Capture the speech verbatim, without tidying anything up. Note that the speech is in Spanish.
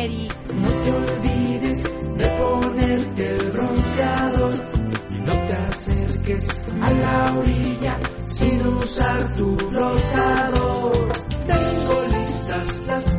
Eric. No te olvides de ponerte el bronceador y no te acerques a la orilla sin usar tu flotador. Tengo listas las